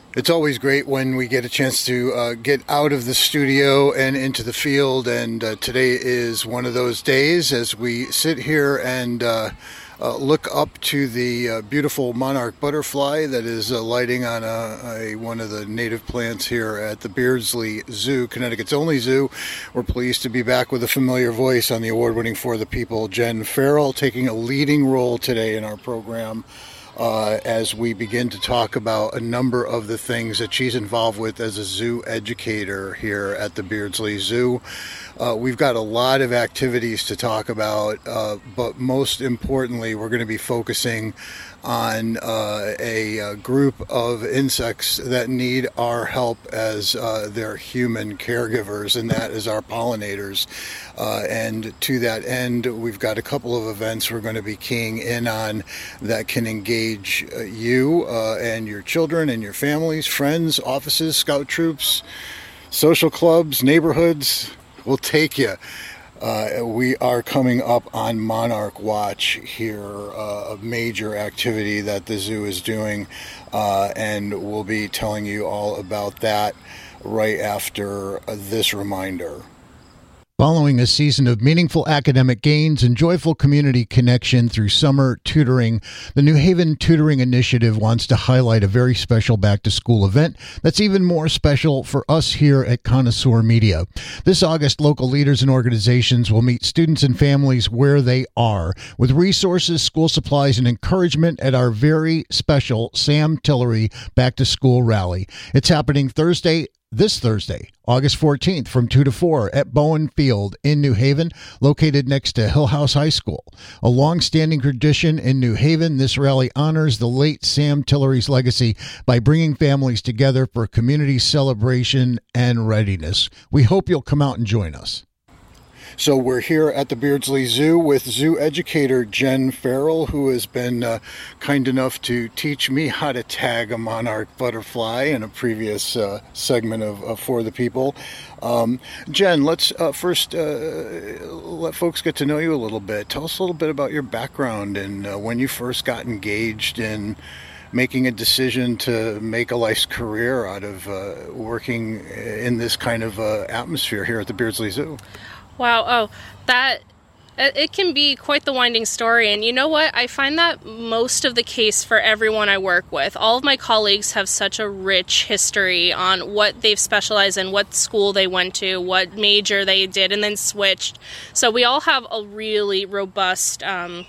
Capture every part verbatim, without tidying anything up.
It's always great when we get a chance to uh, get out of the studio and into the field, and uh, today is one of those days as we sit here and uh, uh, look up to the uh, beautiful monarch butterfly that is uh, lighting on a, a, one of the native plants here at the Beardsley Zoo, Connecticut's only zoo. We're pleased to be back with a familiar voice on the award-winning For the People, Jen Farrell, taking a leading role today in our program. Uh, as we begin to talk about a number of the things that she's involved with as a zoo educator here at the Beardsley Zoo. Uh, we've got a lot of activities to talk about, uh, but most importantly, we're going to be focusing on uh, a, a group of insects that need our help as uh, their human caregivers, and that is our pollinators. Uh, and to that end, we've got a couple of events we're going to be keying in on that can engage uh, you uh, and your children and your families, friends, offices, scout troops, social clubs, neighborhoods. We'll take you. Uh, we are coming up on Monarch Watch here, uh, a major activity that the zoo is doing, uh, and we'll be telling you all about that right after this reminder. Following a season of meaningful academic gains and joyful community connection through summer tutoring, the New Haven Tutoring Initiative wants to highlight a very special back-to-school event that's even more special for us here at Connoisseur Media. This August, local leaders and organizations will meet students and families where they are with resources, school supplies, and encouragement at our very special Sam Tillery Back-to-School Rally. It's happening Thursday, This Thursday, August fourteenth, from two to four at Bowen Field in New Haven, located next to Hill House High School. A long-standing tradition in New Haven, this rally honors the late Sam Tillery's legacy by bringing families together for community celebration and readiness. We hope you'll come out and join us. So we're here at the Beardsley Zoo with zoo educator Jen Farrell, who has been uh, kind enough to teach me how to tag a monarch butterfly in a previous uh, segment of, of For the People. Um, Jen, let's uh, first uh, let folks get to know you a little bit. Tell us a little bit about your background and uh, when you first got engaged in making a decision to make a life's career out of uh, working in this kind of uh, atmosphere here at the Beardsley Zoo. Wow, oh, that, it can be quite the winding story, and you know what? I find that most of the case for everyone I work with. All of my colleagues have such a rich history on what they've specialized in, what school they went to, what major they did, and then switched. So we all have a really robust, um,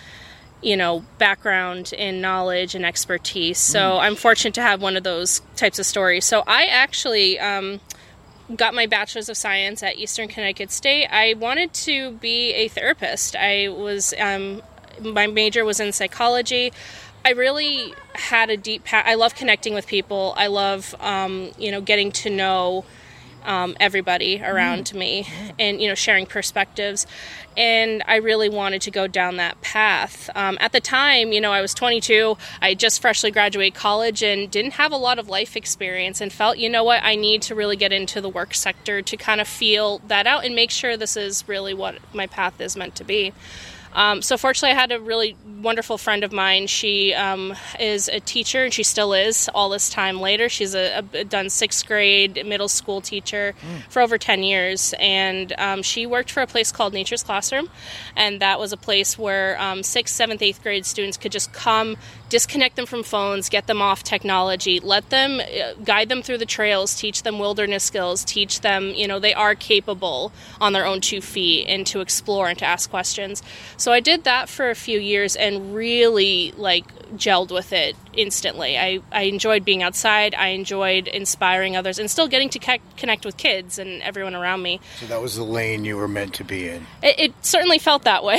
you know, background in knowledge and expertise. So mm. I'm fortunate to have one of those types of stories. So I actually... Um, got my bachelor's of science at Eastern Connecticut State. I wanted to be a therapist. I was, um, my major was in psychology. I really had a deep, pa- I love connecting with people. I love, um, you know, getting to know um, everybody around mm. me and, you know, sharing perspectives. And I really wanted to go down that path. Um, at the time, you know, I was twenty-two. I just freshly graduated college and didn't have a lot of life experience and felt, you know what, I need to really get into the work sector to kind of feel that out and make sure this is really what my path is meant to be. Um, so fortunately, I had a really wonderful friend of mine. She um, is a teacher, and she still is all this time later. She's a, a done sixth grade middle school teacher mm. for over ten years, and um, she worked for a place called Nature's Classroom, and that was a place where um, sixth, seventh, eighth grade students could just come, disconnect them from phones, get them off technology, let them uh, guide them through the trails, teach them wilderness skills, teach them, you know, they are capable on their own two feet and to explore and to ask questions. So I did that for a few years and really, like, gelled with it instantly. I, I enjoyed being outside. I enjoyed inspiring others and still getting to ke- connect with kids and everyone around me. So that was the lane you were meant to be in. It, it certainly felt that way.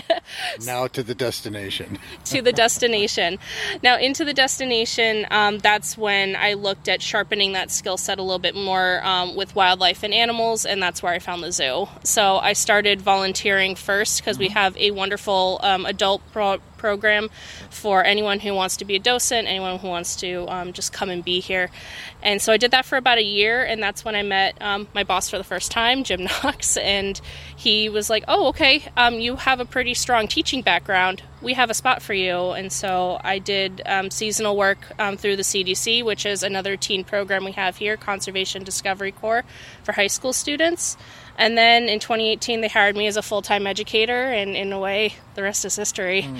Now to the destination. to the destination. Now, into the destination, um, that's when I looked at sharpening that skill set a little bit more um, with wildlife and animals, and that's where I found the zoo. So I started volunteering first because we have a wonderful um, adult pro- program for anyone who wants to be a docent, anyone who wants to um, just come and be here. And so I did that for about a year, and that's when I met um, my boss for the first time, Jim Knox, and he was like, oh, okay, um, you have a pretty strong teaching background. We have a spot for you. And so I did um, seasonal work um, through the C D C, which is another teen program we have here, Conservation Discovery Corps, for high school students. And then in twenty eighteen, they hired me as a full-time educator, and in a way, the rest is history. Mm.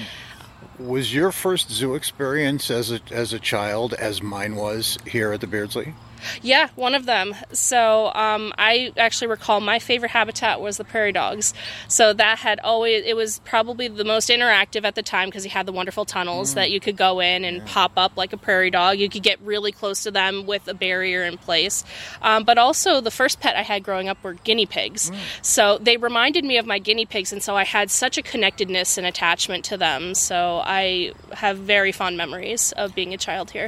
Was your first zoo experience as a as a child as mine was here at the Beardsley? Yeah, one of them. So um, I actually recall my favorite habitat was the prairie dogs. So that had always, it was probably the most interactive at the time because you had the wonderful tunnels mm. that you could go in and yeah. pop up like a prairie dog. You could get really close to them with a barrier in place. Um, but also the first pet I had growing up were guinea pigs. Mm. So they reminded me of my guinea pigs, and so I had such a connectedness and attachment to them. So I have very fond memories of being a child here.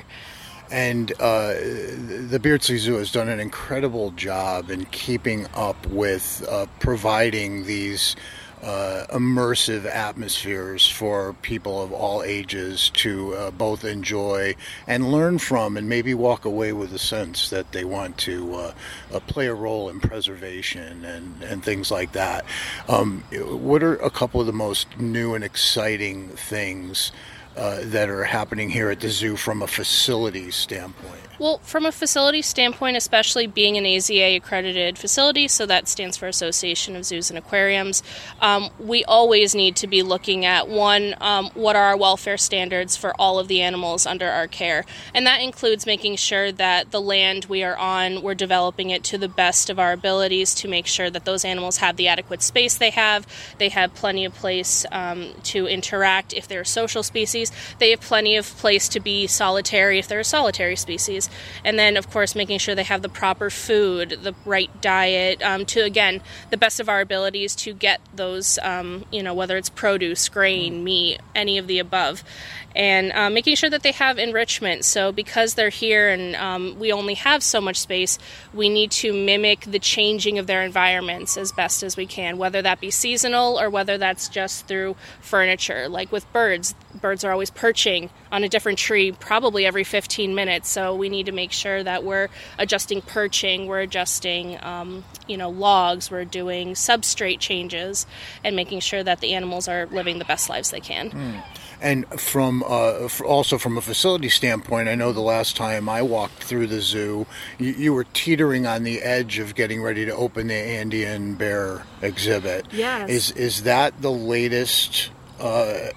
And uh, the Beardsley Zoo has done an incredible job in keeping up with uh, providing these uh, immersive atmospheres for people of all ages to uh, both enjoy and learn from, and maybe walk away with a sense that they want to uh, uh, play a role in preservation and, and things like that. Um, what are a couple of the most new and exciting things Uh, that are happening here at the zoo from a facilities standpoint? Well, from a facility standpoint, especially being an A Z A accredited facility, so that stands for Association of Zoos and Aquariums, um, we always need to be looking at, one, um, what are our welfare standards for all of the animals under our care? And that includes making sure that the land we are on, we're developing it to the best of our abilities to make sure that those animals have the adequate space they have, they have plenty of place um, to interact if they're a social species, they have plenty of place to be solitary if they're a solitary species. And then, of course, making sure they have the proper food, the right diet, um, to, again, the best of our abilities to get those, um, you know, whether it's produce, grain, meat, any of the above. And uh, making sure that they have enrichment. So because they're here and um, we only have so much space, we need to mimic the changing of their environments as best as we can, whether that be seasonal or whether that's just through furniture. Like with birds, birds are always perching on a different tree probably every fifteen minutes. So we need to make sure that we're adjusting perching, we're adjusting um, you know, logs, we're doing substrate changes, and making sure that the animals are living the best lives they can. Mm. And from uh, also from a facility standpoint, I know the last time I walked through the zoo, you, you were teetering on the edge of getting ready to open the Andean bear exhibit. Yes. Is is that the latest, uh,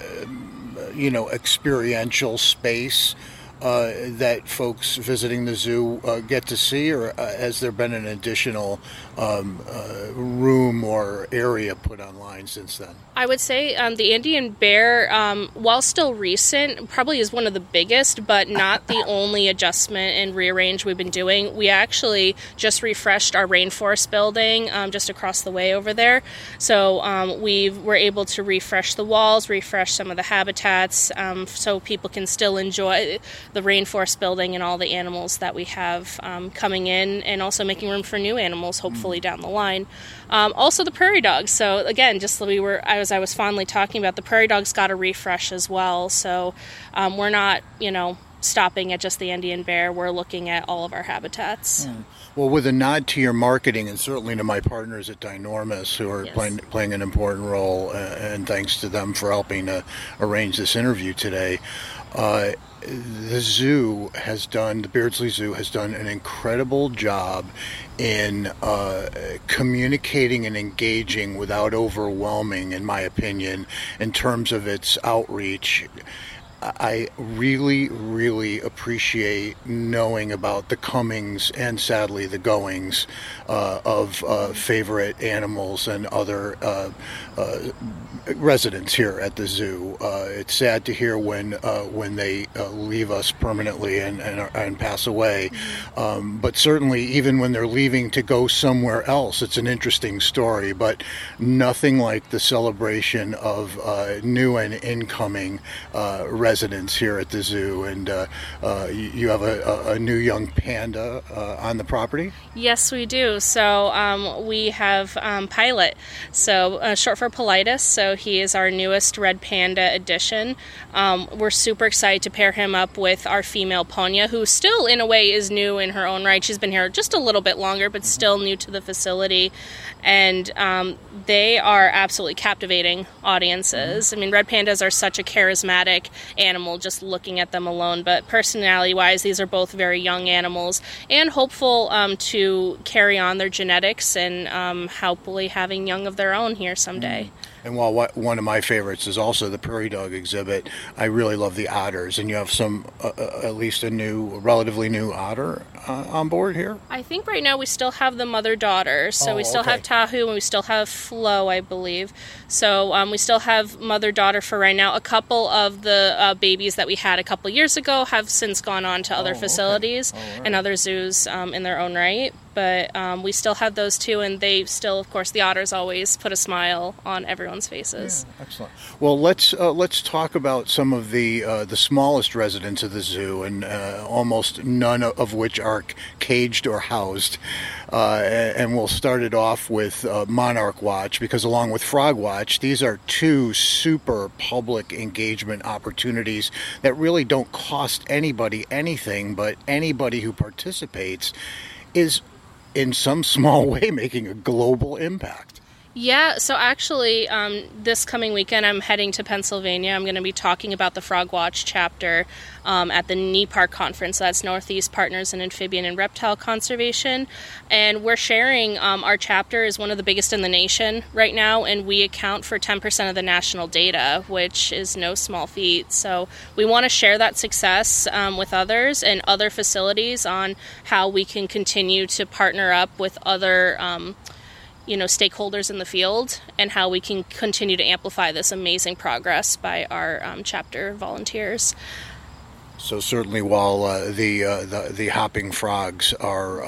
you know, experiential space uh, that folks visiting the zoo uh, get to see, or uh, has there been an additional um, uh, room or area put online since then? I would say um, the Andean bear, um, while still recent, probably is one of the biggest, but not the only adjustment and rearrange we've been doing. We actually just refreshed our rainforest building um, just across the way over there. So um, we were able to refresh the walls, refresh some of the habitats, um, so people can still enjoy the rainforest building and all the animals that we have um, coming in, and also making room for new animals, hopefully mm. down the line. Um, also the prairie dogs. So again, just we were, I was, I was fondly talking about, the prairie dogs got a refresh as well. So um, we're not, you know, stopping at just the Andean bear. We're looking at all of our habitats. Mm. Well, with a nod to your marketing, and certainly to my partners at Dinormous, who are yes. playing, playing an important role, uh, and thanks to them for helping to arrange this interview today, uh, the zoo has done, the Beardsley Zoo has done an incredible job in uh, communicating and engaging without overwhelming, in my opinion, in terms of its outreach. I really, really appreciate knowing about the comings and sadly the goings uh, of uh, favorite animals and other uh, uh, residents here at the zoo. Uh, it's sad to hear when uh, when they uh, leave us permanently and, and, and pass away. Um, but certainly even when they're leaving to go somewhere else, it's an interesting story. But nothing like the celebration of uh, new and incoming uh, residents here at the zoo. And uh, uh, you have a, a new young panda uh, on the property? Yes, we do. So um, we have um, Pilot, so uh, short for Politis. So he is our newest red panda addition. Um, we're super excited to pair him up with our female Ponya, who still, in a way, is new in her own right. She's been here just a little bit longer, but still new to the facility. And um, they are absolutely captivating audiences. I mean, red pandas are such a charismatic animal, just looking at them alone. But personality-wise, these are both very young animals and hopeful um, to carry on their genetics and um, hopefully having young of their own here someday. Mm. And while what, one of my favorites is also the prairie dog exhibit, I really love the otters. And you have some, uh, uh, at least a new, relatively new otter uh, on board here? I think right now we still have the mother-daughter. So oh, we still okay. have Tahu and we still have Flo, I believe. So um, we still have mother-daughter for right now. A couple of the uh, babies that we had a couple years ago have since gone on to other oh, facilities okay. right. and other zoos um, in their own right. But um, we still have those two, and they still, of course, the otters always put a smile on everyone's faces. Yeah, excellent. Well, let's uh, let's talk about some of the uh, the smallest residents of the zoo, and uh, almost none of which are caged or housed. Uh, and we'll start it off with uh, Monarch Watch, because along with Frog Watch, these are two super public engagement opportunities that really don't cost anybody anything, but anybody who participates is in some small way making a global impact. Yeah, so actually, um, this coming weekend, I'm heading to Pennsylvania. I'm going to be talking about the Frog Watch chapter um, at the N E P A R C conference. That's Northeast Partners in Amphibian and Reptile Conservation. And we're sharing, um, our chapter is one of the biggest in the nation right now, and we account for ten percent of the national data, which is no small feat. So we want to share that success um, with others and other facilities on how we can continue to partner up with other um you know, stakeholders in the field, and how we can continue to amplify this amazing progress by our um, chapter volunteers. So certainly, while uh, the, uh, the the hopping frogs are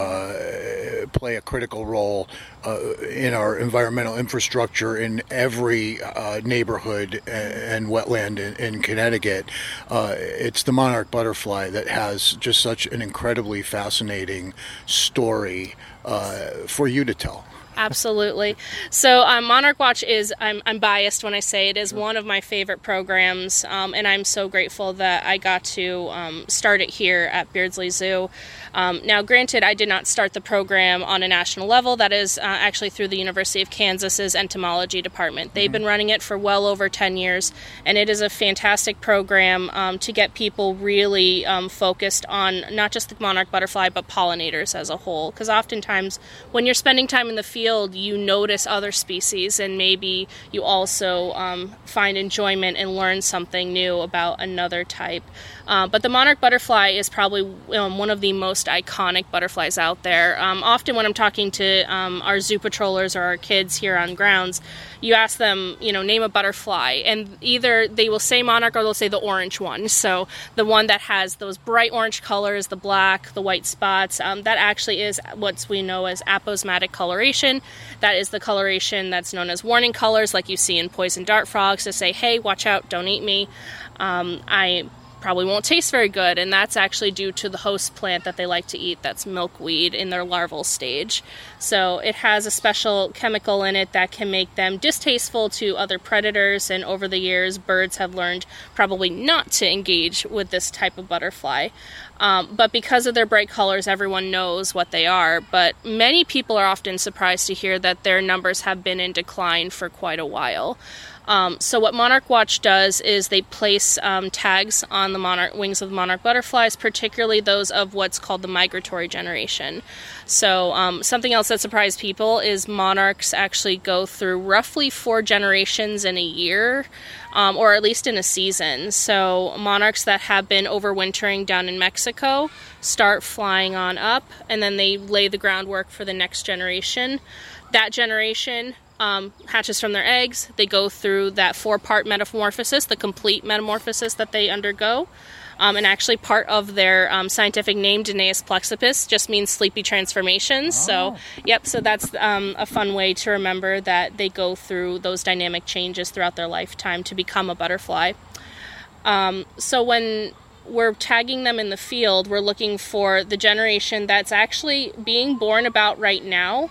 uh, play a critical role uh, in our environmental infrastructure in every uh, neighborhood and wetland in, in Connecticut, uh, it's the monarch butterfly that has just such an incredibly fascinating story uh, for you to tell. Absolutely. So um, Monarch Watch is, I'm, I'm biased when I say it, is one of my favorite programs, um, and I'm so grateful that I got to um, start it here at Beardsley Zoo. Um, now, granted, I did not start the program on a national level. That is uh, actually through the University of Kansas's entomology department. They've mm-hmm. been running it for well over ten years, and it is a fantastic program um, to get people really um, focused on not just the monarch butterfly, but pollinators as a whole. Because oftentimes, when you're spending time in the field, you notice other species, and maybe you also um, find enjoyment and learn something new about another type. Uh, but the monarch butterfly is probably um, one of the most iconic butterflies out there. Um, often when I'm talking to um, our zoo patrollers or our kids here on grounds, you ask them, you know, name a butterfly, and either they will say monarch or they'll say the orange one. So the one that has those bright orange colors, the black, the white spots, um, that actually is what we know as aposematic coloration. That is the coloration that's known as warning colors, like you see in poison dart frogs to say, hey, watch out, don't eat me. Um, I probably won't taste very good, and that's actually due to the host plant that they like to eat, that's milkweed, in their larval stage. So it has a special chemical in it that can make them distasteful to other predators, and over the years birds have learned probably not to engage with this type of butterfly. Um, but because of their bright colors, everyone knows what they are. But many people are often surprised to hear that their numbers have been in decline for quite a while. Um, so what Monarch Watch does is they place um, tags on the monarch wings of the monarch butterflies, particularly those of what's called the migratory generation. So um, something else that surprised people is monarchs actually go through roughly four generations in a year, um, or at least in a season. So monarchs that have been overwintering down in Mexico start flying on up, and then they lay the groundwork for the next generation. That generation Um, hatches from their eggs. They go through that four-part metamorphosis, the complete metamorphosis that they undergo. Um, and actually part of their um, scientific name, Danaus plexippus, just means sleepy transformations. Oh. So, yep, so that's um, a fun way to remember that they go through those dynamic changes throughout their lifetime to become a butterfly. Um, so when we're tagging them in the field, we're looking for the generation that's actually being born about right now,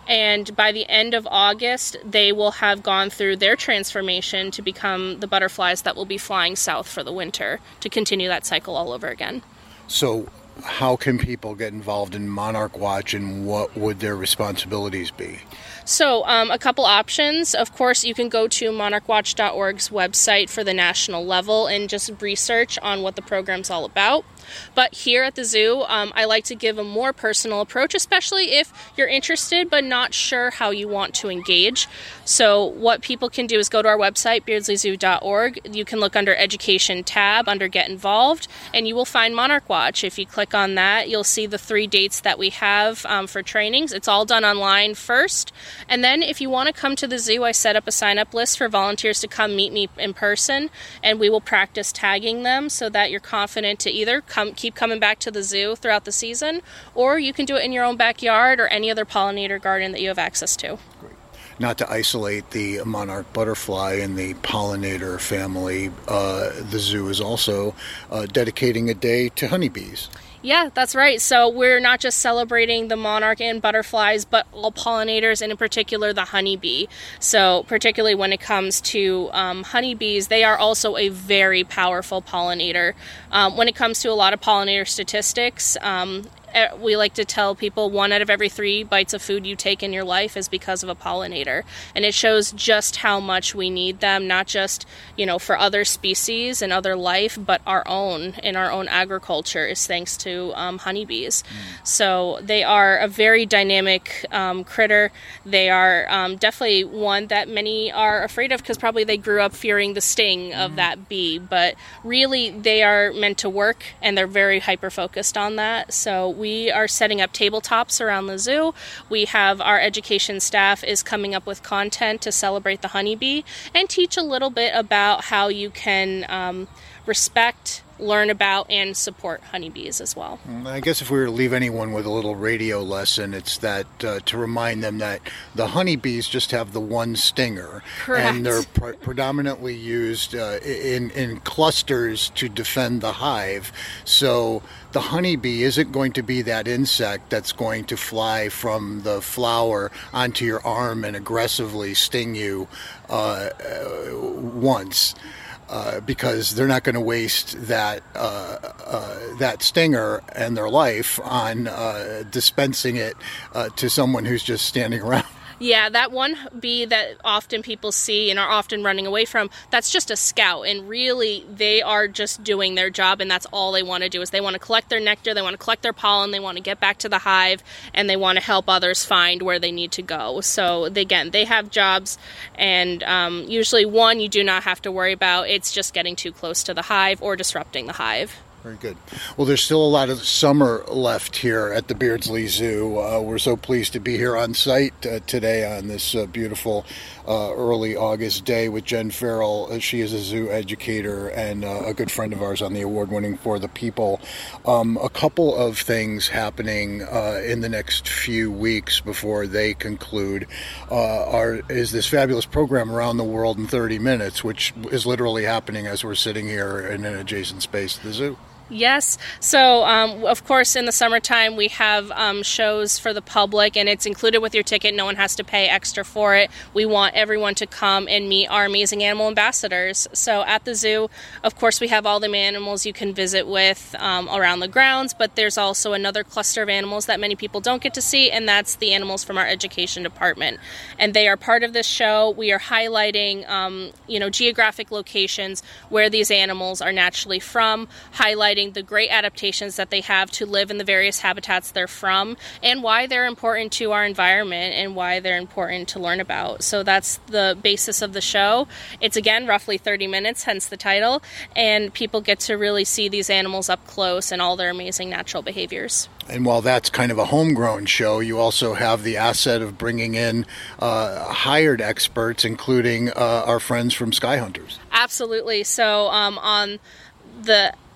And by the end of August, they will have gone through their transformation to become the butterflies that will be flying south for the winter to continue that cycle all over again. So how can people get involved in Monarch Watch, and what would their responsibilities be? So um, a couple options. Of course, you can go to monarch watch dot org's website for the national level and just research on what the program's all about. But here at the zoo, um, I like to give a more personal approach, especially if you're interested but not sure how you want to engage. So what people can do is go to our website, beardsley zoo dot org. You can look under Education tab, under Get Involved, and you will find Monarch Watch. If you click on that, you'll see the three dates that we have um, for trainings. It's all done online first. And then if you want to come to the zoo, I set up a sign-up list for volunteers to come meet me in person, and we will practice tagging them so that you're confident to either come keep coming back to the zoo throughout the season, or you can do it in your own backyard or any other pollinator garden that you have access to. Great. Not to isolate the monarch butterfly and the pollinator family, uh, the zoo is also uh, dedicating a day to honeybees. Yeah, that's right. So we're not just celebrating the monarch and butterflies, but all pollinators, and in particular the honeybee. So particularly when it comes to um, honeybees, they are also a very powerful pollinator. Um, when it comes to a lot of pollinator statistics, um, we like to tell people one out of every three bites of food you take in your life is because of a pollinator. And it shows just how much we need them, not just, you know, for other species and other life, but our own in our own agriculture is thanks to um, honeybees. Mm. So they are a very dynamic um, critter. They are um, definitely one that many are afraid of because probably they grew up fearing the sting mm. of that bee. But really, they are meant to work, and they're very hyper-focused on that. So we We are setting up tabletops around the zoo. We have our education staff is coming up with content to celebrate the honeybee and teach a little bit about how you can um, respect, learn about, and support honeybees as well. I guess if we were to leave anyone with a little radio lesson, it's that uh, to remind them that the honeybees just have the one stinger. Correct. And they're pr- predominantly used uh, in, in clusters to defend the hive. So the honeybee isn't going to be that insect that's going to fly from the flower onto your arm and aggressively sting you uh, uh, once. Uh, because they're not going to waste that uh, uh, that stinger and their life on uh, dispensing it uh, to someone who's just standing around. Yeah, that one bee that often people see and are often running away from, that's just a scout. And really, they are just doing their job, and that's all they want to do is they want to collect their nectar, they want to collect their pollen, they want to get back to the hive, and they want to help others find where they need to go. So, they, again, they have jobs, and um, usually one you do not have to worry about. It's just getting too close to the hive or disrupting the hive. Very good. Well, there's still a lot of summer left here at the Beardsley Zoo. Uh, we're so pleased to be here on site uh, today on this uh, beautiful uh, early August day with Jen Farrell. Uh, she is a zoo educator and uh, a good friend of ours on the award-winning For the People. Um, a couple of things happening uh, in the next few weeks before they conclude uh, are is this fabulous program Around the World in thirty minutes, which is literally happening as we're sitting here in an adjacent space to the zoo. Yes. So, um, of course, in the summertime, we have um, shows for the public, and it's included with your ticket. No one has to pay extra for it. We want everyone to come and meet our amazing animal ambassadors. So at the zoo, of course, we have all the animals you can visit with um, around the grounds, but there's also another cluster of animals that many people don't get to see, and that's the animals from our education department. And they are part of this show. We are highlighting, um, you know, geographic locations where these animals are naturally from, highlighting the great adaptations that they have to live in the various habitats they're from, and why they're important to our environment and why they're important to learn about. So that's the basis of the show. It's, again, roughly thirty minutes, hence the title, and people get to really see these animals up close and all their amazing natural behaviors. And while that's kind of a homegrown show, you also have the asset of bringing in uh, hired experts, including uh, our friends from Sky Hunters. Absolutely. So um, on the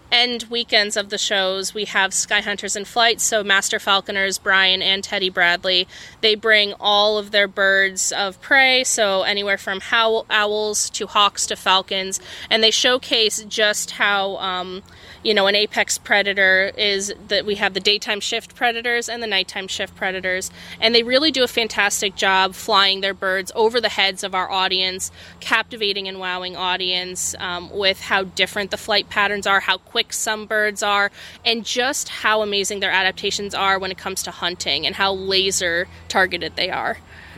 end weekends of the shows, we have Sky Hunters in Flight. So Master Falconers, Brian and Teddy Bradley, they bring all of their birds of prey, so anywhere from howl, owls to hawks to falcons, and they showcase just how, um, you know, an apex predator is, that we have the daytime shift predators and the nighttime shift predators, and they really do a fantastic job flying their birds over the heads of our audience, captivating and wowing audience um, with how different the flight patterns are, how quick some birds are, and just how amazing their adaptations are when it comes to hunting and how laser targeted they are.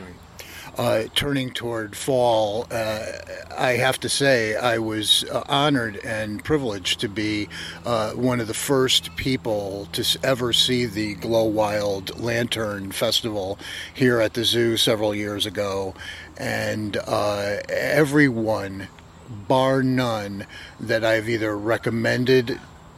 Uh, turning toward fall, uh, I have to say I was uh, honored and privileged to be uh, one of the first people to ever see the Glow Wild Lantern Festival here at the zoo several years ago. And uh, everyone, bar none, that I've either recommended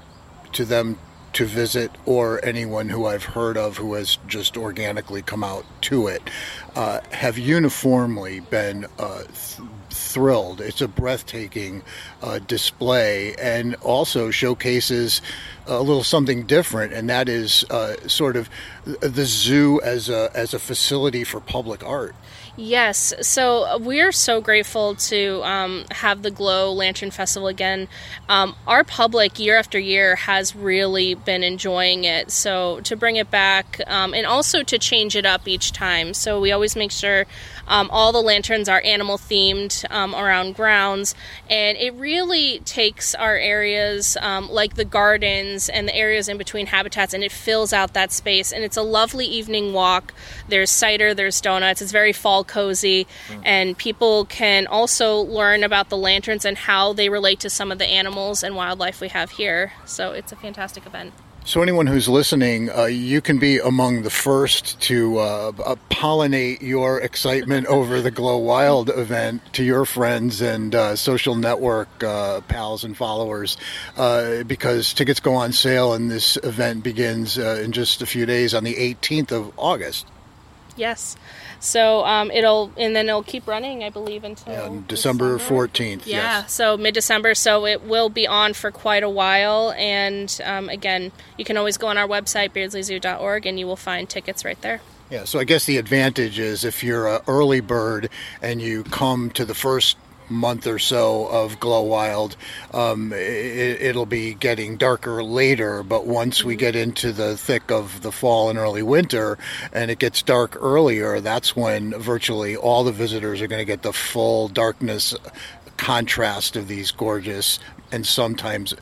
to them to visit or anyone who I've heard of who has just organically come out to it, uh, have uniformly been uh, th- thrilled. It's a breathtaking uh, display, and also showcases a little something different, and that is uh, sort of the zoo as a as a facility for public art. Yes, so we're so grateful to um, have the Glow Lantern Festival again. Um, our public, year after year, has really been enjoying it. So to bring it back, um, and also to change it up each time. So we always make sure um, all the lanterns are animal themed um, around grounds, and it really takes our areas um, like the gardens and the areas in between habitats, and it fills out that space. And it's a lovely evening walk. There's cider, there's donuts. It's very fall cozy, mm. and people can also learn about the lanterns and how they relate to some of the animals and wildlife we have here. So it's a fantastic event. So anyone who's listening, uh, you can be among the first to uh, uh, pollinate your excitement over the Glow Wild event to your friends and uh, social network uh, pals and followers, uh, because tickets go on sale and this event begins uh, in just a few days on the eighteenth of August. Yes. So um, it'll, and then it'll keep running, I believe, until yeah, December fourteenth. Yeah, yes. So mid-December. So it will be on for quite a while. And um, again, you can always go on our website, beardsley zoo dot org, and you will find tickets right there. Yeah, so I guess the advantage is if you're an early bird and you come to the first month or so of Glow Wild, um, it, it'll be getting darker later, but once we get into the thick of the fall and early winter and it gets dark earlier, that's when virtually all the visitors are going to get the full darkness contrast of these gorgeous and sometimes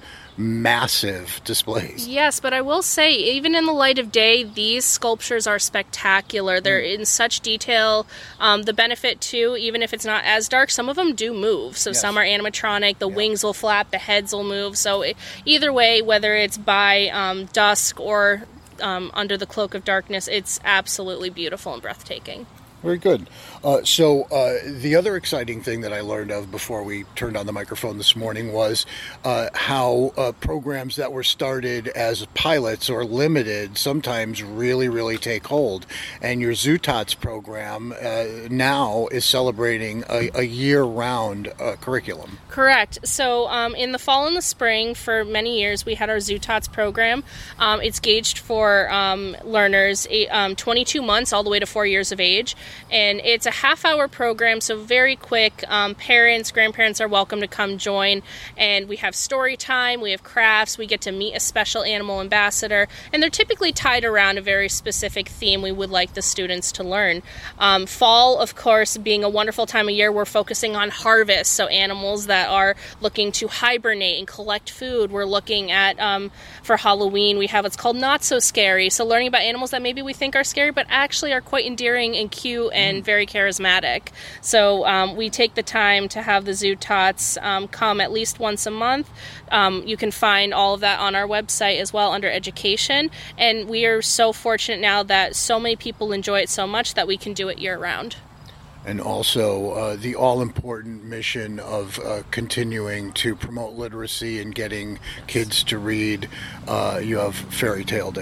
massive displays. Yes, but I will say, even in the light of day, these sculptures are spectacular. They're in such detail. Um, the benefit, too, even if it's not as dark, some of them do move. So yes. Some are animatronic. The yeah. wings will flap. The heads will move. So it, either way, whether it's by um, dusk or um, under the cloak of darkness, it's absolutely beautiful and breathtaking. Very good. Uh, so uh, the other exciting thing that I learned of before we turned on the microphone this morning was uh, how uh, programs that were started as pilots or limited sometimes really, really take hold. And your Zoo Tots program uh, now is celebrating a, a year-round uh, curriculum. Correct. So um, in the fall and the spring, for many years, we had our Zoo Tots program. Um, it's gauged for um, learners eight, um, twenty-two months all the way to four years of age. And it's a half-hour program, so very quick. Um, parents, grandparents are welcome to come join. And we have story time, we have crafts, we get to meet a special animal ambassador, and they're typically tied around a very specific theme we would like the students to learn. Um, fall, of course, being a wonderful time of year, we're focusing on harvest, so animals that are looking to hibernate and collect food. We're looking at, um, for Halloween, we have what's called Not So Scary, so learning about animals that maybe we think are scary, but actually are quite endearing and cute and very charismatic. So um, we take the time to have the Zoo Tots um, come at least once a month. Um, you can find all of that on our website as well under education. And we are so fortunate now that so many people enjoy it so much that we can do it year-round. And also uh, the all-important mission of uh, continuing to promote literacy and getting kids to read. Uh, you have fairy tale days.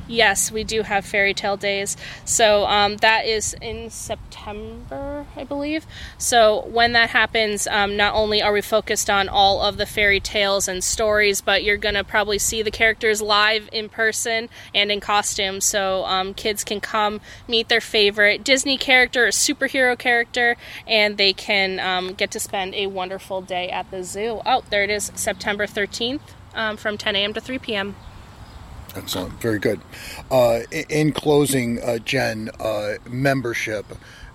Yes, we do have Fairy Tale Days. So um, that is in September, I believe. So when that happens, um, not only are we focused on all of the fairy tales and stories, but you're going to probably see the characters live in person and in costume. So um, kids can come meet their favorite Disney character or superhero character, and they can um, get to spend a wonderful day at the zoo. Oh, there it is, September thirteenth um, from ten a.m. to three p.m. Excellent. Very good. Uh, in closing, uh, Jen, uh, membership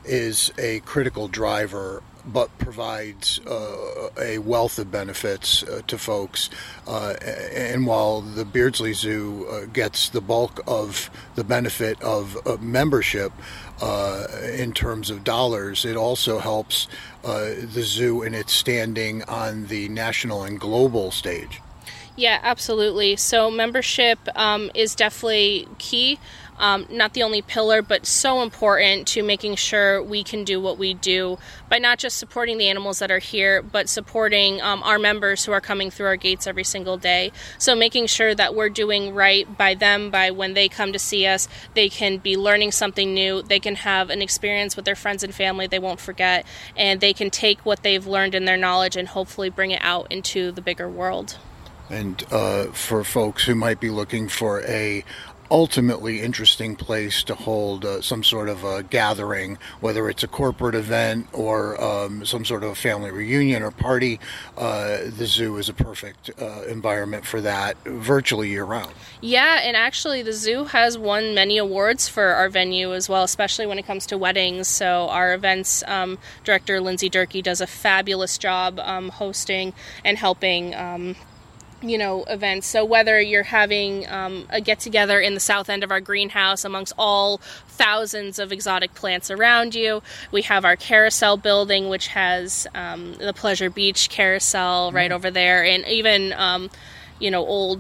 is a critical driver, but provides uh, a wealth of benefits uh, to folks. Uh, and while the Beardsley Zoo uh, gets the bulk of the benefit of uh, membership uh, in terms of dollars, it also helps uh, the zoo in its standing on the national and global stage. Yeah, absolutely. So membership um, is definitely key. Um, not the only pillar, but so important to making sure we can do what we do by not just supporting the animals that are here, but supporting um, our members who are coming through our gates every single day. So making sure that we're doing right by them, by when they come to see us, they can be learning something new, they can have an experience with their friends and family they won't forget, and they can take what they've learned in their knowledge and hopefully bring it out into the bigger world. And uh, for folks who might be looking for a ultimately interesting place to hold uh, some sort of a gathering, whether it's a corporate event or um, some sort of a family reunion or party, uh, the zoo is a perfect uh, environment for that virtually year-round. Yeah, and actually the zoo has won many awards for our venue as well, especially when it comes to weddings. So our events um, director, Lindsay Durkee, does a fabulous job um, hosting and helping um you know, events. So whether you're having um, a get-together in the south end of our greenhouse amongst all thousands of exotic plants around you, we have our carousel building, which has um, the Pleasure Beach carousel right mm. over there, and even, um, you know, old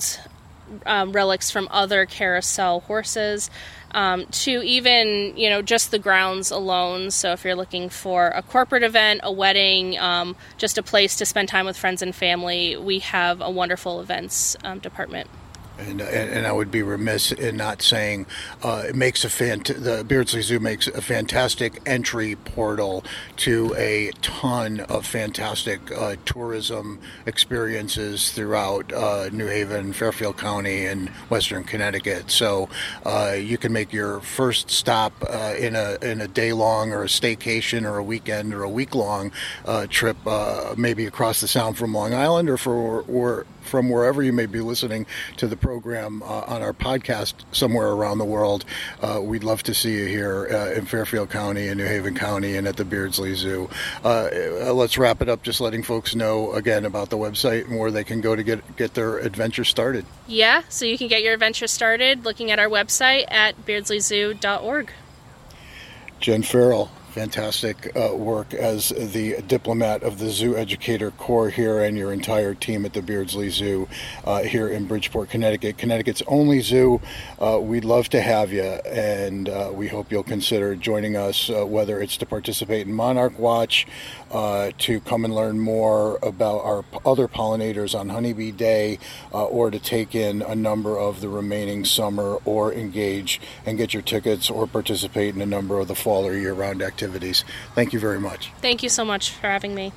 um, relics from other carousel horses. Um, to even, you know, just the grounds alone. So if you're looking for a corporate event, a wedding, um, just a place to spend time with friends and family, we have a wonderful events um, department. And, and and I would be remiss in not saying uh, it makes a fant- the Beardsley Zoo makes a fantastic entry portal to a ton of fantastic uh, tourism experiences throughout uh, New Haven, Fairfield County, and Western Connecticut. So uh, you can make your first stop uh, in a in a day long or a staycation or a weekend or a week long uh, trip, uh, maybe across the Sound from Long Island or for or from wherever you may be listening to the program uh, on our podcast somewhere around the world. Uh, we'd love to see you here uh, in Fairfield County and New Haven County and at the Beardsley Zoo. Uh, let's wrap it up just letting folks know again about the website and where they can go to get, get their adventure started. Yeah, so you can get your adventure started looking at our website at beardsley zoo dot org. Jen Farrell, fantastic uh, work as the diplomat of the Zoo Educator Corps here and your entire team at the Beardsley Zoo uh, here in Bridgeport, Connecticut, Connecticut's only zoo. Uh, we'd love to have you, and uh, we hope you'll consider joining us, uh, whether it's to participate in Monarch Watch, uh, to come and learn more about our other pollinators on Honeybee Day, uh, or to take in a number of the remaining summer, or engage and get your tickets or participate in a number of the fall or year-round activities. Thank you very much. Thank you so much for having me.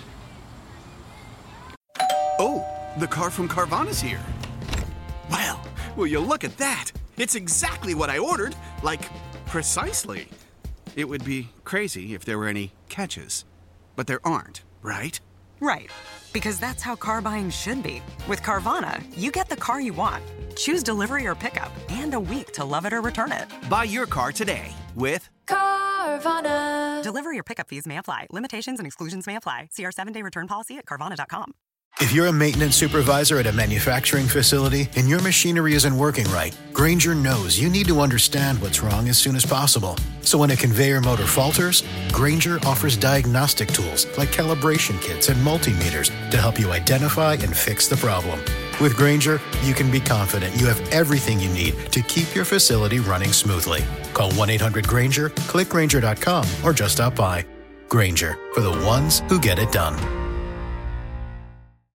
Oh, the car from Carvana's here. Well, will you look at that? It's exactly what I ordered, like, precisely. It would be crazy if there were any catches, but there aren't, right? Right, because that's how car buying should be. With Carvana, you get the car you want. Choose delivery or pickup, and a week to love it or return it. Buy your car today with Carvana. Delivery or pickup fees may apply. Limitations and exclusions may apply. See our seven-day return policy at Carvana dot com. If you're a maintenance supervisor at a manufacturing facility and your machinery isn't working right, Grainger knows you need to understand what's wrong as soon as possible. So when a conveyor motor falters, Grainger offers diagnostic tools like calibration kits and multimeters to help you identify and fix the problem. With Grainger, you can be confident you have everything you need to keep your facility running smoothly. Call one eight hundred Grainger, click Grainger dot com, or just stop by. Grainger, for the ones who get it done.